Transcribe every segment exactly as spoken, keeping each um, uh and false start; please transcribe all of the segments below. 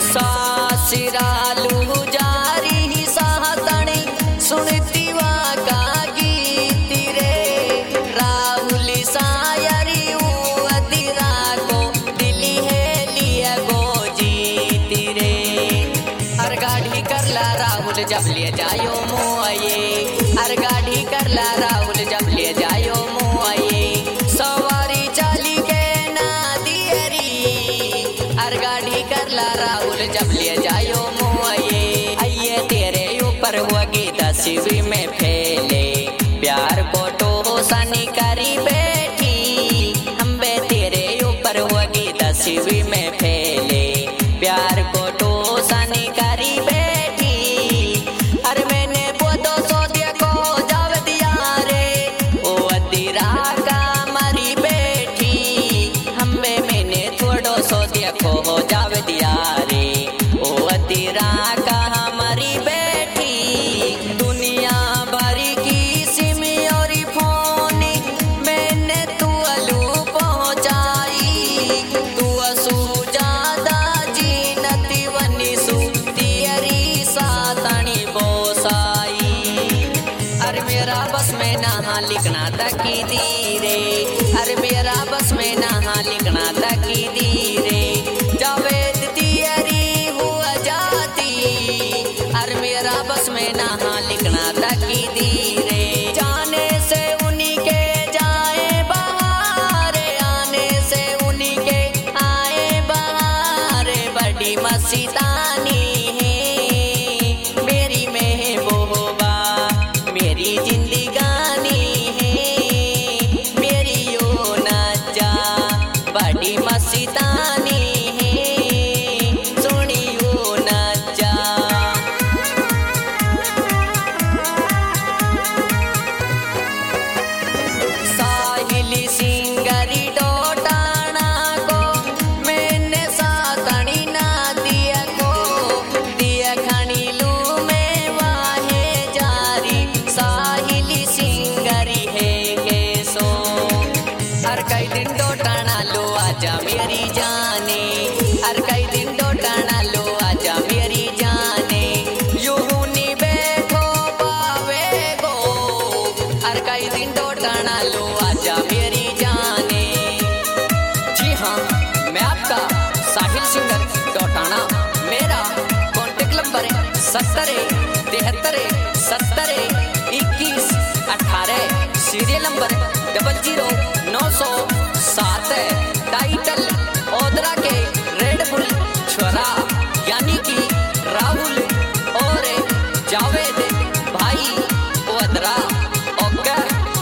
सासिरालू जारी सातणी सुनती वा का गीत रे राहुल सायरी अदिरा को दिली है लिया गो जीत रे। हर गाड़ी करला राहुल जब ले जायो मुआये, हर गाड़ी करला राहुल जब ले जायो मुआये, सवारी चाली के ना दियरी। हर गाड़ी करला राहुल जब ले जायो मुआये, आइए तेरे ऊपर होगी दसवीं में फैले प्यार को टोसानी करी बैठी। हम बे तेरे ऊपर होगी दसवीं में फैले प्यार को टोसानी करी बैठी। अरे मैंने वो दो सौ दिया को जाव दिया रे ओ अदीरा का मरी बैठी। हम बे मैंने थोड़ो सो दिया को जाव दिया रे ओ अदीरा का हमारी बैठी। दुनिया भरी की सिमी और फोन मैंने तू अलू पहुंचाई। तू असू ज्यादा जीनती वनी सू तियरी सातणी बोसाई। अरे मेरा बस में नहा लिखना तकी दी रे, अरे मेरा बस में नहा लिखना तकी दी रे। जावेद तियरी हुआ जाती, अरे मेरा बस में नहा लिखना तकी दी रे। जाने से उन्हीं के जाए बहारे, आने से उन्हीं के आए बहारे। बड़ी मस्तानी है मेरी महबूबा, मेरी जिंदगानी है मेरी यो नजा। बड़ी मस्तानी है सोनी यो नजा। साहिली सिंगरी डोटाना को मैंने सातणी ना दिया को दिया खणी लू में वाहे जारी। साहिली सिंगरी है के सो हर कई दिन डोटाना लो आजा मेरी जाने, हर कई दिन डोटाना लो आजा मेरी जाने। यूं नी बैठो पावे गो, हर कई दिन डोटाना लो आजा मेरी जाने। जी हाँ, मैं आपका साहिल सिंगर डोटाना। मेरा कॉन्टेक्ट नंबर है सत्तर तिहत्तर सत्तर इक्कीस अठारह। सीरियल नंबर डबल जीरो नौ सौ सात। टाइटल ओदरा के रेड बुल छोरा यानी कि राहुल और जावेद भाई ओदरा। ओके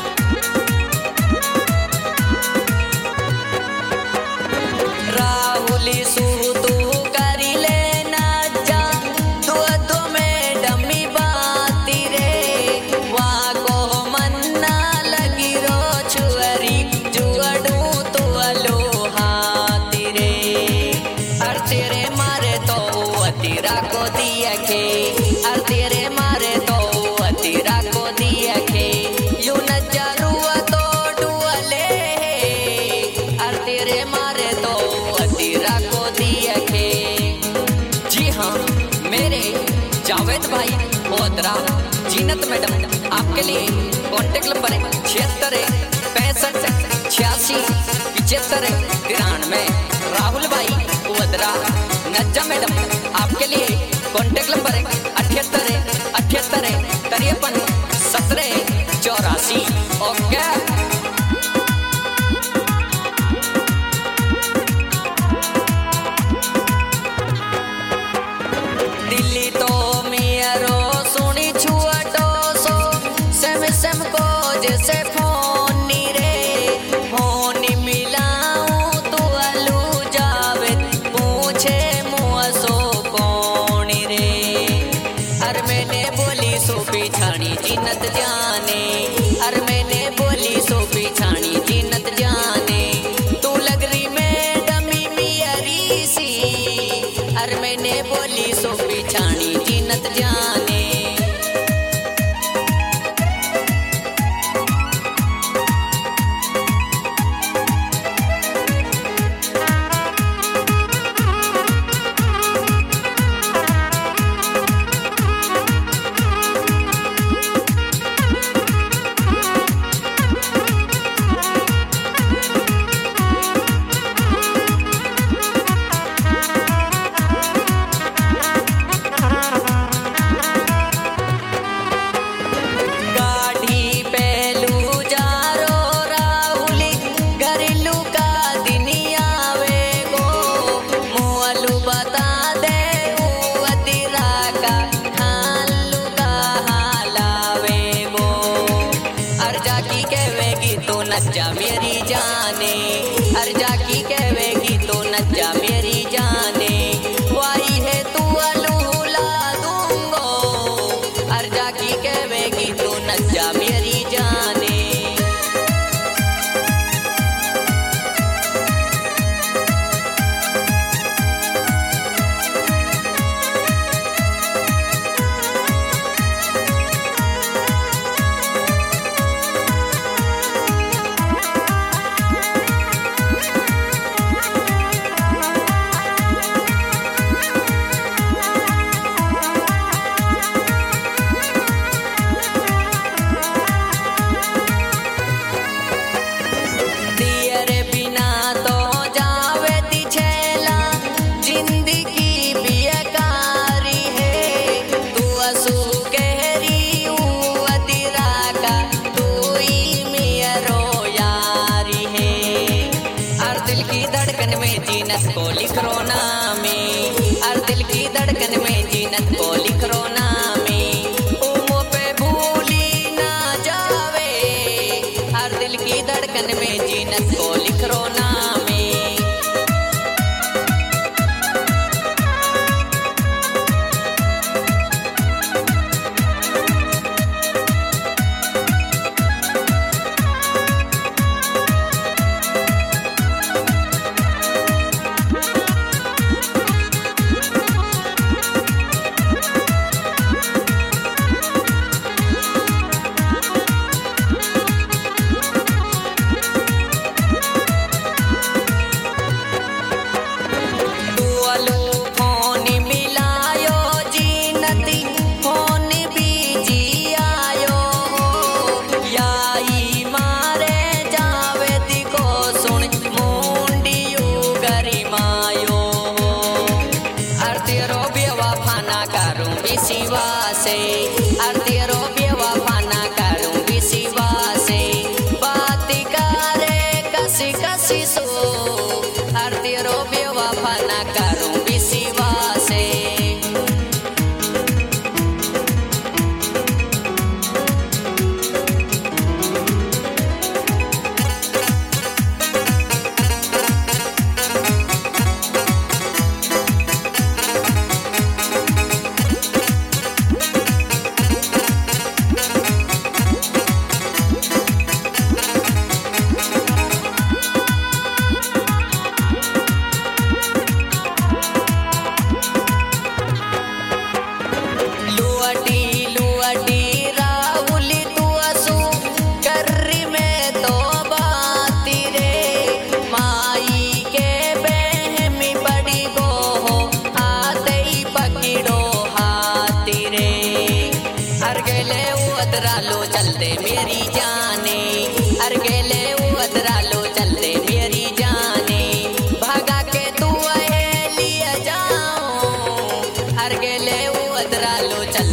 राहुल सू तू करी लेना जा तू तो में डमी बाती रे। वहाँ को मन्ना लगी रो छुअरी जुअडू तो अलो हाथी रे। हर तेरे मारे तो अतीरा को दिया के, हर तेरे मारे तो अतीरा को दिया के। यू नजरू तो डुअले हर तेरे मारे तो अतीरा को दिया के। जी हाँ, मेरे जावेद भाई ओदरा जीनत मैडम आपके लिए कॉन्टेक्ट नंबर है छिहत्तर पैंसठ छियासी पिछहत्तर तिरानवे। राहुल भाई ओदरा नज्जा मैडम आपके लिए कॉन्टेक्ट नंबर है अठहत्तर अठहत्तर तिरपन सत्रह चौरासी। ओके दिल्ली तो मेरो सुनी छुअटो सो सेम सेम को जैसे फोन नी रे। फोन मिलाऊं तो अलू जावेद पूछे मुआ सो कौन रे। अरे मैंने बोली सो पिछाड़ी जीनत जाने, अरे मैंने बोली सो पिछाड़ी जीनत जाने। तू लग रही मैं डमी मियरी सी, अरे मैंने बोली सो पिछाड़ी जीनत जाने। नच्चा मेरी जाने, हर जाकी कहवेगी तो नच्चा मेरी जाने, वाई है तू अलूला दूंगो, हर जाकी कहवेगी तो नच्चा मेरी जाने। जीनत को लिख रो नामी, हर दिल की धड़कन में जीनत को लिख रो नामी, उमो पे भूली ना जावे, हर दिल की धड़कन में जीनत को लिख रो नामी। सिवा से हर तेरो बेवफा ना करूं भी सिवा से, बात करे कसी कसी सो, हर तेरो बेवफा ना करूं भी सिवा से। लो चलते मेरी जाने, हर गेले उतरा लो चलते मेरी जाने, भागा के तू लिया जाओ, हर गेले उतरा लो चल